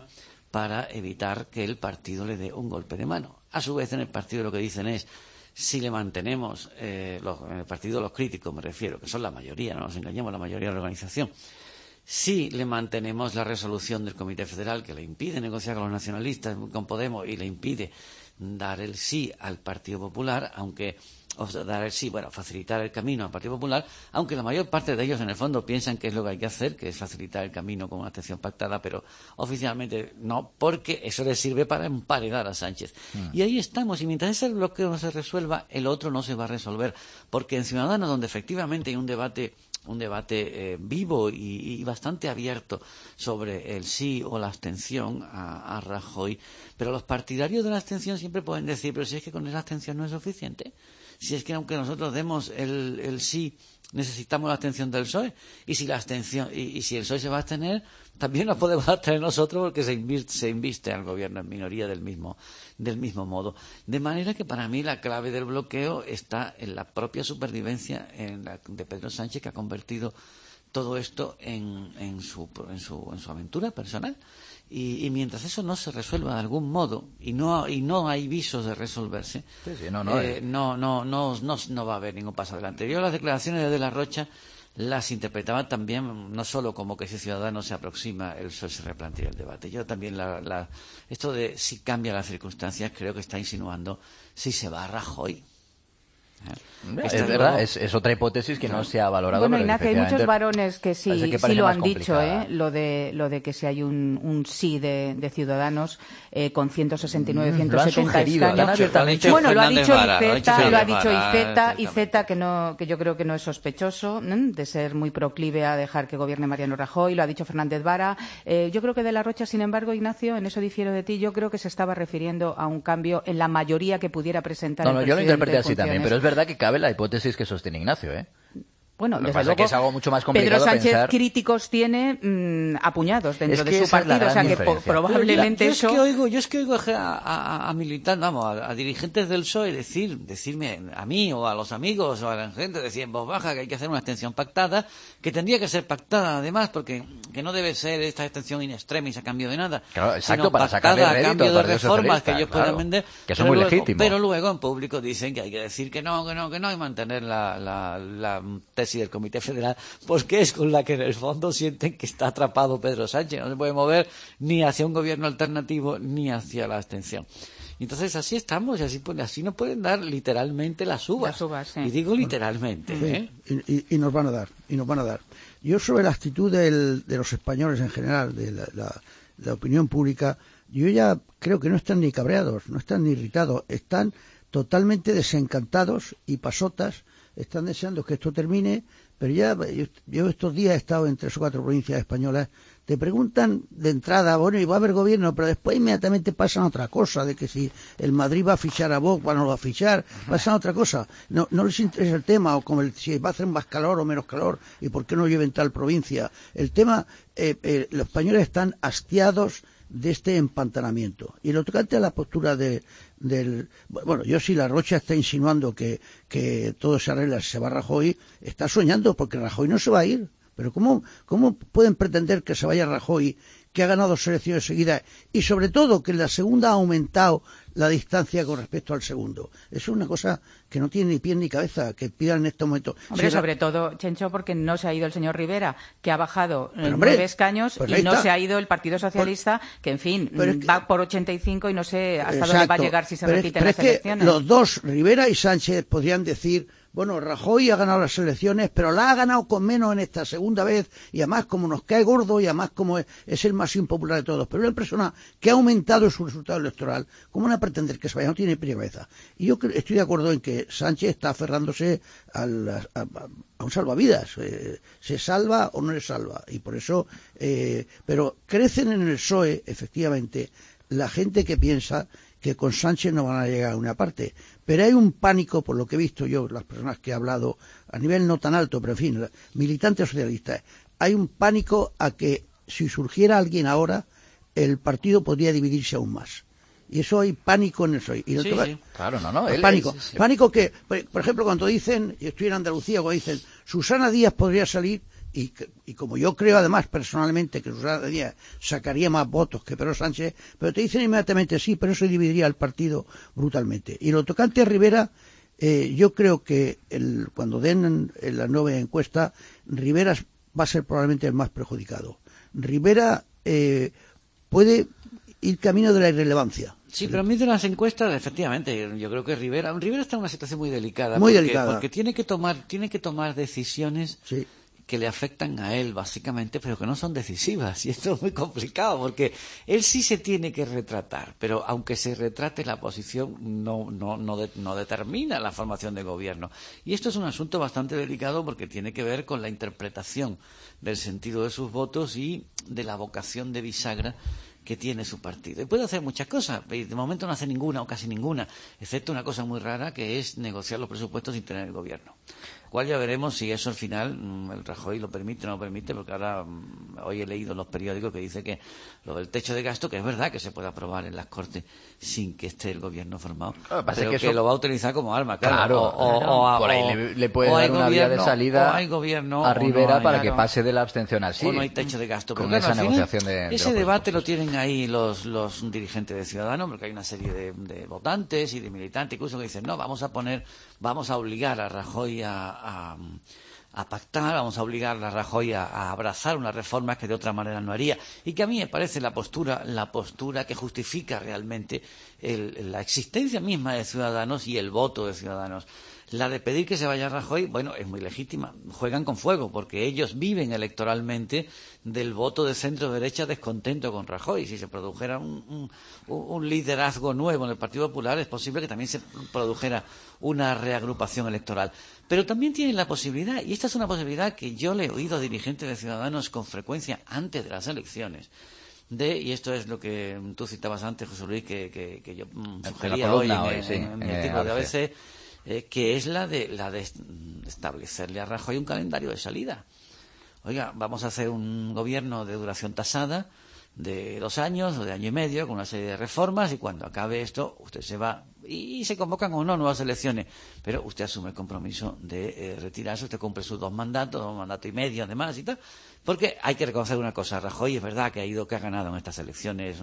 para evitar que el partido le dé un golpe de mano. A su vez, en el partido lo que dicen es, si le mantenemos, eh, los, en el partido los críticos me refiero, que son la mayoría, no nos engañemos, la mayoría de la organización, si le mantenemos la resolución del Comité Federal que le impide negociar con los nacionalistas, con Podemos, y le impide dar el sí al Partido Popular, aunque o sea, dar el sí, bueno, facilitar el camino al Partido Popular, aunque la mayor parte de ellos en el fondo piensan que es lo que hay que hacer, que es facilitar el camino con una abstención pactada, pero oficialmente no, porque eso les sirve para emparedar a Sánchez. Mm. Y ahí estamos, y mientras ese bloqueo no se resuelva, el otro no se va a resolver, porque en Ciudadanos, donde efectivamente hay un debate un debate eh, vivo y, y bastante abierto sobre el sí o la abstención a, a Rajoy, pero los partidarios de la abstención siempre pueden decir, pero si es que con esa abstención no es suficiente, si es que aunque nosotros demos el, el sí, necesitamos la abstención del P S O E, y si la abstención y, y si el P S O E se va a abstener, también nos podemos abstener nosotros, porque se inviste, se inviste al gobierno en minoría del mismo del mismo modo. De manera que para mí la clave del bloqueo está en la propia supervivencia en la, de Pedro Sánchez, que ha convertido todo esto en, en, su, en, su, en su aventura personal. Y, y mientras eso no se resuelva de algún modo, y no y no hay visos de resolverse, sí, sí, no, no, eh, no, no, no, no, no va a haber ningún paso adelante. Yo las declaraciones de De la Rocha las interpretaba también no solo como que si Ciudadanos se aproxima, el P S O E se replantea el debate. Yo también, la, la, esto de si cambia las circunstancias, creo que está insinuando si se va a Rajoy. ¿Eh? Es, es verdad, es, es otra hipótesis que no se ha valorado. Bueno, pero Ignacio, hay muchos varones que sí, que sí lo han dicho, ¿eh? lo de lo de que si hay un, un sí de, de Ciudadanos eh, con ciento sesenta y nueve, ciento setenta escaños. Bueno, lo ha dicho Iceta, lo ha dicho Iceta, Iceta que no, que yo creo que no es sospechoso ¿eh? de ser muy proclive a dejar que gobierne Mariano Rajoy, lo ha dicho Fernández Vara. Eh, yo creo que De la Rocha, sin embargo, Ignacio, en eso difiero de ti, yo creo que se estaba refiriendo a un cambio en la mayoría que pudiera presentar no, el no, presidente. Yo lo interpreté así también, pero es verdad que cabe la hipótesis que sostiene Ignacio, ¿eh? Bueno, Lo que desde pasa luego, es que es algo mucho más complicado Pedro Sánchez pensar... críticos tiene mmm, apuñados dentro es que de su partido, o sea que po probablemente yo eso... Es que oigo, yo es que oigo a, a, a militantes, vamos, a, a dirigentes del P S O E decir, decirme a mí o a los amigos o a la gente, decir en voz baja que hay que hacer una abstención pactada, que tendría que ser pactada además, porque que no debe ser esta abstención in extremis a cambio de nada, claro, exacto, sino para sacarle pactada a cambio de reformas que ellos claro, puedan vender, que eso es muy luego, legítimo. Pero luego en público dicen que hay que decir que no, que no, que no, y mantener la, la, la tesis del Comité Federal, porque es con la que en el fondo sienten que está atrapado Pedro Sánchez, no se puede mover ni hacia un gobierno alternativo ni hacia la abstención. Y entonces así estamos, y así, así nos pueden dar literalmente las uvas. Las uvas, sí. Y digo literalmente. Sí, ¿eh? y, y, y nos van a dar, y nos van a dar. Yo sobre la actitud del, de los españoles en general, de la, la, la opinión pública, yo ya creo que no están ni cabreados, no están ni irritados, están totalmente desencantados y pasotas, están deseando que esto termine, pero ya yo, yo estos días he estado en tres o cuatro provincias españolas, te preguntan de entrada, bueno, y va a haber gobierno, pero después inmediatamente pasan a otra cosa, de que si el Madrid va a fichar a Vox, bueno, lo va a fichar, pasan a otra cosa, no, no les interesa el tema, o como el, si va a hacer más calor o menos calor, y por qué no lleven tal provincia. El tema, eh, eh, los españoles están hastiados de este empantanamiento. Y lo tocante a la postura de, del... Bueno, yo si la Rocha está insinuando que, que todo se arregla si se va Rajoy, está soñando, porque Rajoy no se va a ir. Pero ¿cómo, cómo pueden pretender que se vaya Rajoy, que ha ganado dos elecciones seguidas, y sobre todo que en la segunda ha aumentado la distancia con respecto al segundo? Eso es una cosa que no tiene ni pie ni cabeza, que pidan en estos momentos. Hombre, si sobre era... todo, Chencho, porque no se ha ido el señor Rivera, que ha bajado pero, hombre, nueve escaños, pues y no está. se ha ido el Partido Socialista, pues, que en fin, es que... va por ochenta y cinco y no sé hasta Exacto. dónde va a llegar si se pero repiten es, las pero elecciones. Es que los dos, Rivera y Sánchez, podrían decir... Bueno, Rajoy ha ganado las elecciones, pero la ha ganado con menos en esta segunda vez, y además como nos cae gordo, y además como es, es el más impopular de todos. Pero una persona que ha aumentado su resultado electoral, ¿cómo van a pretender que se vaya? No tiene pie ni cabeza. Y yo estoy de acuerdo en que Sánchez está aferrándose a, la, a, a un salvavidas. Eh, ¿Se salva o no se salva? Y por eso, eh, pero crecen en el P S O E, efectivamente, la gente que piensa que con Sánchez no van a llegar a una parte. Pero hay un pánico, por lo que he visto yo, las personas que he hablado, a nivel no tan alto, pero en fin, militantes socialistas, hay un pánico a que si surgiera alguien ahora, el partido podría dividirse aún más. Y eso hay pánico en el P S O E. Y sí, sí. Claro, no, no. Él, pánico. Sí, sí. Pánico que, por ejemplo, cuando dicen, yo estoy en Andalucía, cuando dicen, Susana Díaz podría salir y, y como yo creo además personalmente que Susana Díaz sacaría más votos que Pedro Sánchez, pero te dicen inmediatamente sí, pero eso dividiría el partido brutalmente. Y lo tocante a Rivera, eh, yo creo que el, cuando den en la nueva encuesta, Rivera va a ser probablemente el más perjudicado. Rivera eh, puede ir camino de la irrelevancia. Sí, pero a mí de las encuestas, efectivamente, yo creo que Rivera, Rivera está en una situación muy delicada. Muy porque, delicada. Porque tiene que tomar, tiene que tomar decisiones sí. que le afectan a él, básicamente, pero que no son decisivas. Y esto es muy complicado, porque él sí se tiene que retratar, pero aunque se retrate, la posición no, no, no, de, no determina la formación de gobierno. Y esto es un asunto bastante delicado porque tiene que ver con la interpretación del sentido de sus votos y de la vocación de bisagra que tiene su partido. Y puede hacer muchas cosas, y de momento no hace ninguna o casi ninguna, excepto una cosa muy rara que es negociar los presupuestos sin tener el gobierno. Cual ya veremos si eso al final el Rajoy lo permite o no lo permite, porque ahora hoy he leído en los periódicos que dice que lo del techo de gasto, que es verdad que se puede aprobar en las Cortes sin que esté el gobierno formado, claro, pero que, que eso... lo va a utilizar como arma, claro. Claro, o, o, claro. O a, por ahí o, le, le puede dar una gobierno, vía de salida hay gobierno, a Rivera no hay, para claro. que pase de la abstención al sí. O no hay techo de gasto. Con Pero esa claro, negociación de, de ese los debate lo tienen ahí los, los dirigentes de Ciudadanos, porque hay una serie de, de votantes y de militantes incluso que dicen, no, vamos a poner, vamos a obligar a Rajoy a... a a pactar, vamos a obligar a Rajoy a, a abrazar unas reformas que de otra manera no haría, y que a mí me parece la postura la postura que justifica realmente el, la existencia misma de Ciudadanos y el voto de Ciudadanos. La de pedir que se vaya Rajoy, bueno, es muy legítima. Juegan con fuego, porque ellos viven electoralmente del voto de centro-derecha descontento con Rajoy. Si se produjera un, un, un liderazgo nuevo en el Partido Popular, es posible que también se produjera una reagrupación electoral. Pero también tienen la posibilidad, y esta es una posibilidad que yo le he oído a dirigentes de Ciudadanos con frecuencia antes de las elecciones, de, y esto es lo que tú citabas antes, José Luis, que, que, que yo mm, sugería hoy en, hoy, sí, en, en mi artículo de A B C, eh, que es la de, la de establecerle a Rajoy un calendario de salida. Oiga, vamos a hacer un gobierno de duración tasada, de dos años o de año y medio, con una serie de reformas, y cuando acabe esto, usted se va y se convocan o no nuevas elecciones, pero usted asume el compromiso de eh, retirarse, usted cumple sus dos mandatos, dos mandatos y medio además y tal, porque hay que reconocer una cosa, Rajoy es verdad que ha ido, que ha ganado en estas elecciones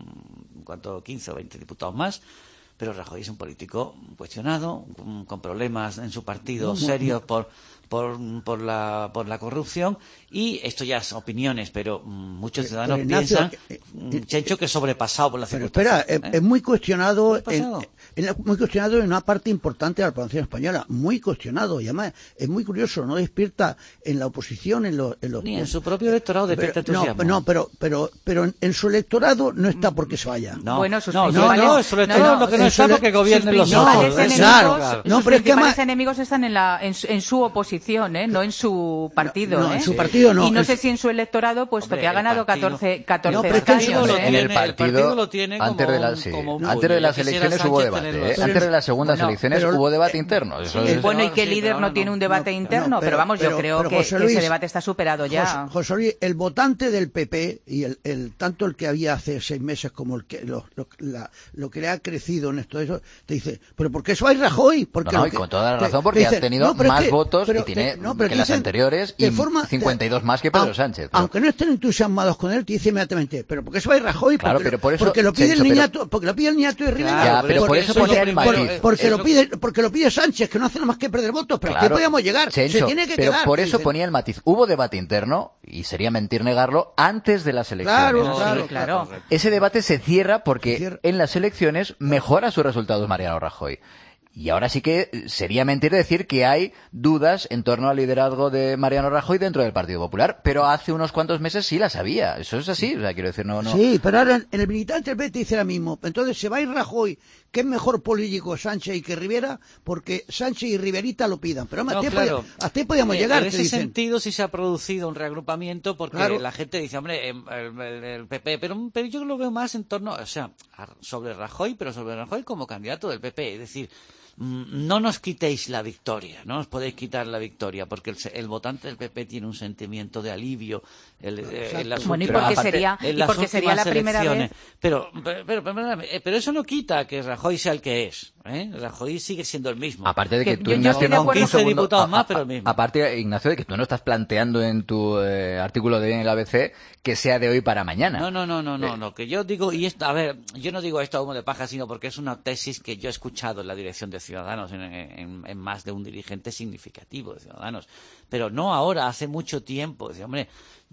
un, ¿cuánto? quince o veinte diputados más, pero Rajoy es un político cuestionado, con problemas en su partido serios por por por la por la corrupción, y esto ya es opiniones, pero mmm, muchos ciudadanos pero, Ignacio, piensan, eh, eh, Chencho, que es sobrepasado por la circunstancia. Espera, ¿eh? es muy cuestionado en, en, muy cuestionado en una parte importante de la población española, muy cuestionado, y además es muy curioso, no despierta en la oposición, en los, en los ni en su propio electorado despierta entusiasmo. No, no, pero pero pero en, en su electorado no está porque se vaya. No, bueno, sus no, no, no, en su electorado no, no, lo que no está porque gobiernen los otros. Enemigos, claro, claro. No, sus pero principales es que además... enemigos están en la en su, en su oposición, ¿eh? No en su partido, no, no, ¿eh? en su partido no. Y no es... sé si en su electorado, puesto Hombre, que ha ganado catorce, catorce no, pero es que escaños, ¿eh? En el partido, el partido lo tiene como antes de, la, un, sí, como un antes de las Yo elecciones Sánchez hubo debate, ¿eh? pero, antes de las segundas no, elecciones pero, hubo debate eh, interno. Eso sí, es... bueno, ¿y qué sí, líder no, no tiene un no, debate no, interno? no, pero, pero vamos, pero, yo creo pero, que, José que Luis, ese debate está superado ya. José, José Luis, el votante del P P, y el, el tanto el que había hace seis meses como el que lo, lo, la, lo que le ha crecido en esto, eso, te dice, ¿pero por qué eso hay Rajoy? Porque no, no, que, y con toda la te, razón, porque dice, ha tenido no, más que, votos pero, y tiene te, no, pero que las dicen, anteriores y forma, cincuenta y dos más que Pedro a, Sánchez. Pero... Aunque no estén entusiasmados con él, te dice inmediatamente, ¿pero por qué eso hay Rajoy? Claro, porque, pero por eso, porque lo pide Chencho, el niñato, pero... porque lo pide el niñato de Rivera. Claro, ya, pero por, por eso ponía el matiz. Porque, porque lo pide, porque lo pide Sánchez, que no hace nada más que perder votos, pero claro, aquí podíamos llegar. Chencho, se tiene que pero quedar. por eso dicen. ponía el matiz. Hubo debate interno, y sería mentir negarlo, antes de las elecciones. Claro, no, claro, sí, claro. Ese debate se cierra porque se cierra. en las elecciones mejora sus resultados Mariano Rajoy. Y ahora sí que sería mentir decir que hay dudas en torno al liderazgo de Mariano Rajoy dentro del Partido Popular, pero hace unos cuantos meses sí las había. Eso es así, o sea, quiero decir, no, no. Sí, pero ahora en el militante del P P te dice ahora mismo, entonces se va a ir Rajoy, que es mejor político Sánchez y que Rivera, porque Sánchez y Riverita lo pidan. Pero hombre, no, hasta, claro. podíamos, hasta ahí podíamos eh, llegar. En ese dicen. sentido sí se ha producido un reagrupamiento porque claro. la gente dice, hombre, el, el, el P P, pero, pero yo lo veo más en torno, o sea, sobre Rajoy, pero sobre Rajoy como candidato del P P, es decir, no nos quitéis la victoria, no nos podéis quitar la victoria, porque el, el votante del P P tiene un sentimiento de alivio el, en las bueno, últimas, y porque sería, en y las porque sería la primera elecciones. vez. Pero, pero, pero, pero, pero eso no quita que Rajoy sea el que es. ¿Eh? Rajoy sigue siendo el mismo. Aparte de que, que tú, yo, Ignacio, yo no, quince diputados más, pero el mismo. Aparte, Ignacio, de que tú no estás planteando en tu eh, artículo de hoy en el A B C que sea de hoy para mañana. No, no, no, no, no, eh. no, que yo digo, y esto, a ver, yo no digo esto a humo de paja, sino porque es una tesis que yo he escuchado en la dirección de Ciudadanos, en, en, en más de un dirigente significativo de Ciudadanos. Pero no ahora, hace mucho tiempo. Dice, hombre,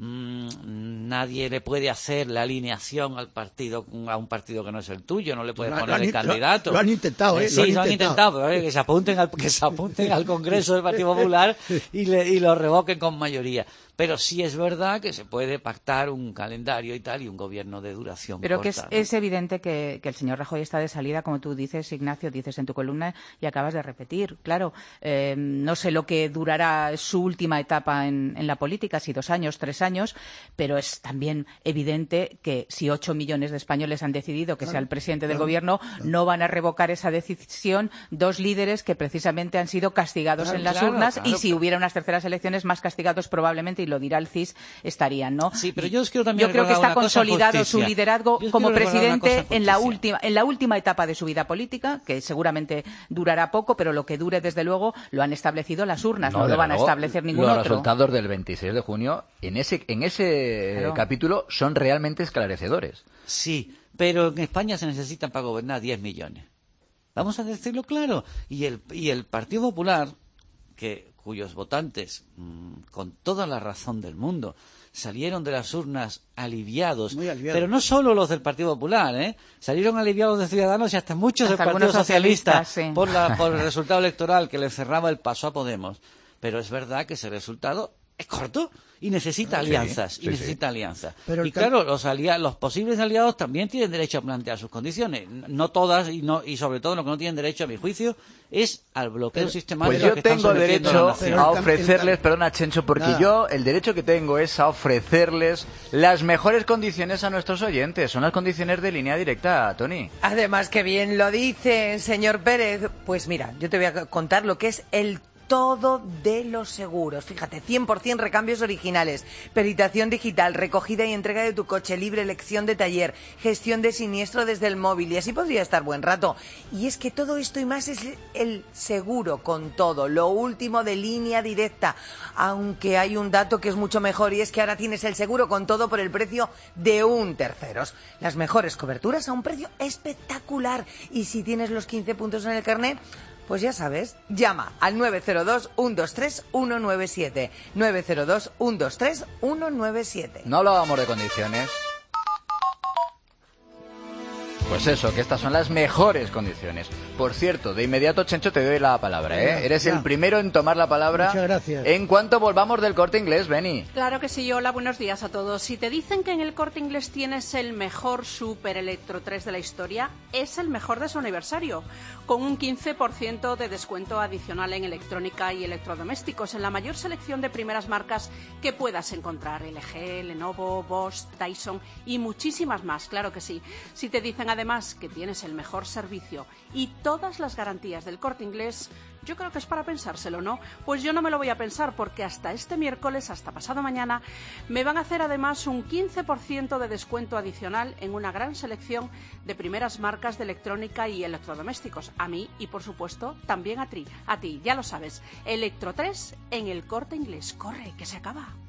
mmm, nadie le puede hacer la alineación al partido, a un partido que no es el tuyo, no le puede Lo, poner lo el han, candidato. Lo, lo han intentado, ¿eh? Sí, lo han lo han intentado, intentado, pero, eh, que se apunten al, que se apunten al Congreso del Partido Popular y, le, y lo revoquen con mayoría. Pero sí es verdad que se puede pactar un calendario y tal, y un gobierno de duración Pero corta, que es, ¿no? es evidente que, que el señor Rajoy está de salida, como tú dices, Ignacio, dices en tu columna y acabas de repetir. Claro, eh, no sé lo que durará su última etapa en, en la política, si dos años, tres años, pero es también evidente que si ocho millones de españoles han decidido que Claro, sea el presidente del claro, gobierno, claro. no van a revocar esa decisión dos líderes que precisamente han sido castigados Claro, en las claro, urnas claro. y si hubiera unas terceras elecciones más castigados probablemente, y lo dirá el C I S, estarían, ¿no? Sí, pero yo os quiero también Yo creo que recordar está una cosa, consolidado justicia. su liderazgo Yo os como quiero recordar una presidente cosa, en la justicia. última en la última etapa de su vida política, que seguramente durará poco, pero lo que dure, desde luego, lo han establecido las urnas, no, No, lo van a luego, establecer ningún los otro. resultados del veintiséis de junio en ese en ese Claro. capítulo son realmente esclarecedores. Sí, pero en España se necesitan para gobernar diez millones. Vamos a decirlo claro. Y el, y el Partido Popular, que cuyos votantes, mmm, con toda la razón del mundo, salieron de las urnas aliviados, Muy aliviados. pero no solo los del Partido Popular, ¿eh? Salieron aliviados de Ciudadanos y hasta muchos Hasta del Partido algunos Socialista socialistas, sí. por, la, por el resultado electoral que le cerraba el paso a Podemos. Pero es verdad que ese resultado es corto y necesita Sí, alianzas, sí, y necesita alianzas. Pero y el claro, los, alia los posibles aliados también tienen derecho a plantear sus condiciones. No todas, y no y sobre todo lo que no tienen derecho, a mi juicio, es al bloqueo Pero- sistemático. Pues yo que están tengo sometiendo a la derecho nación. Pero a el cam- el ofrecerles, cam- perdona Chencho, porque Nada. yo el derecho que tengo es a ofrecerles las mejores condiciones a nuestros oyentes. Son las condiciones de línea directa, Tony. Además, que bien lo dice, señor Pérez. Pues mira, yo te voy a contar lo que es el todo de los seguros. Fíjate, cien por ciento recambios originales, peritación digital, recogida y entrega de tu coche, libre elección de taller, gestión de siniestro desde el móvil, y así podría estar buen rato. Y es que todo esto y más es el seguro con todo, lo último de línea directa. Aunque hay un dato que es mucho mejor, y es que ahora tienes el seguro con todo por el precio de un terceros. Las mejores coberturas a un precio espectacular. Y si tienes los quince puntos en el carnet, pues ya sabes, llama al nueve cero dos, uno dos tres, uno nueve siete. nueve cero dos, uno dos tres, uno nueve siete. No hablábamos de condiciones. Pues eso, que estas son las mejores condiciones. Por cierto, de inmediato, Chencho, te doy la palabra, ¿eh? Venga, Eres ya. el primero en tomar la palabra. Muchas gracias. En cuanto volvamos del Corte Inglés, Beni. Claro que sí, hola, buenos días a todos. Si te dicen que en el Corte Inglés tienes el mejor Super Electro tres de la historia, es el mejor de su aniversario, con un quince por ciento de descuento adicional en electrónica y electrodomésticos en la mayor selección de primeras marcas que puedas encontrar: L G, Lenovo, Bosch, Dyson y muchísimas más, claro que sí. Si te dicen además que tienes el mejor servicio y todas las garantías del Corte Inglés, yo creo que es para pensárselo, ¿no? Pues yo no me lo voy a pensar, porque hasta este miércoles, hasta pasado mañana, me van a hacer además un quince por ciento de descuento adicional en una gran selección de primeras marcas de electrónica y electrodomésticos. A mí y, por supuesto, también a ti. A ti, ya lo sabes. Electro tres en el Corte Inglés. Corre, que se acaba.